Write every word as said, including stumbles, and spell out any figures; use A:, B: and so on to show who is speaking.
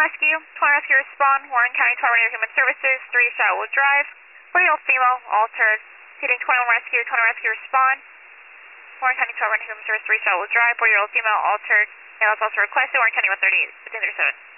A: Rescue, twenty Rescue respond, Warren County Tornado Human Services, three Shotwood Drive, forty-year-old female, altered, hitting twenty-one Rescue, twenty Rescue respond, Warren County Tornado Human Services, three Shotwood Drive, forty-year-old female, altered, and that's also requested, Warren County one thirty-eight, fifteen thirty-seven.